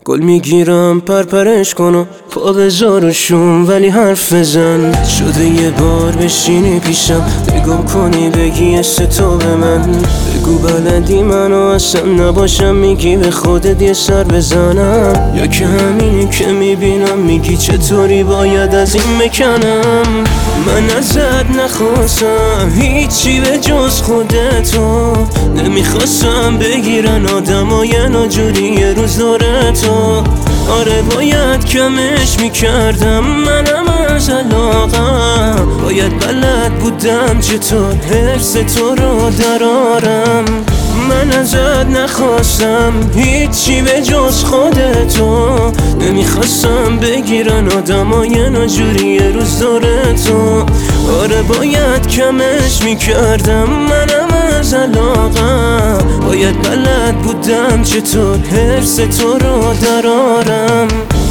گل میگیرم پرپرش کنم پا بذارشون ولی حرف بزن. شده یه بار بشینی پیشم نگاه کنی بگی تو به من، بگو بلدی منو اصلا نباشم، میگی به خودت یه سر بزنم، یا که همینی که میبینم میگی چطوری باید از این بکنم. من ازت نخواستم هیچی به جز خودتو، نمیخواستم بگیرن آدمای ناجوری یه روز داره تو. آره باید کمش میکردم منم از علاقم، باید بلد بودم چطور حرص تو رو درارم. من ازت نخواستم هیچی به جز خودتو، نمیخواستم بگیرن آدمای ناجوری یه روز داره تو. آره باید کمش میکردم منم از علاقم، باید بلد بودم چطور حرص تو رو درارم.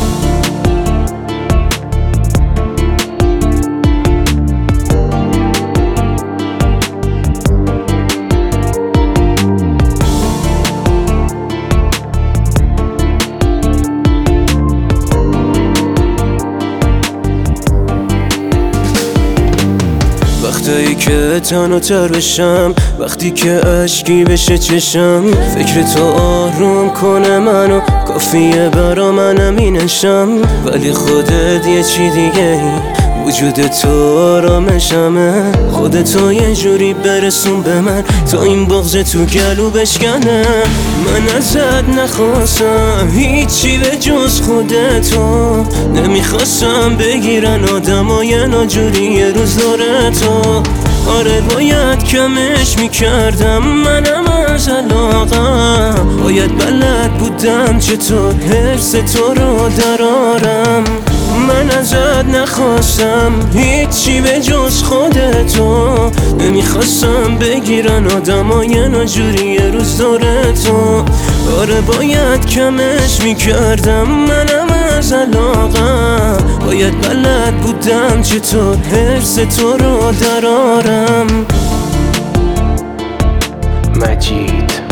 وقتی که تنها تر بشم، وقتی که عشقی بشه چشم، فکر تو آروم کنه منو، کافیه برا من همینشم. ولی خودت یه چی دیگه ای، وجود تو آرامشمه، خودتو یه جوری برسون به من تا این بغض تو گلو بشکنه. من ازت نخواستم هیچی به جز خودتو، نمیخواستم بگیرن آدمای ناجوری یه روز داره تو. آره باید کمش میکردم منم از علاقم، باید بلد بودم چطور حرص تو رو درارم. من ازت نخواستم هیچی به جز خودتو، نمیخواستم بگیرن آدمای ناجوری یه روز داره تو. آره باید کمش میکردم منم از علاقم، باید بلد بودم چطور حرص تو رو درارم. مجید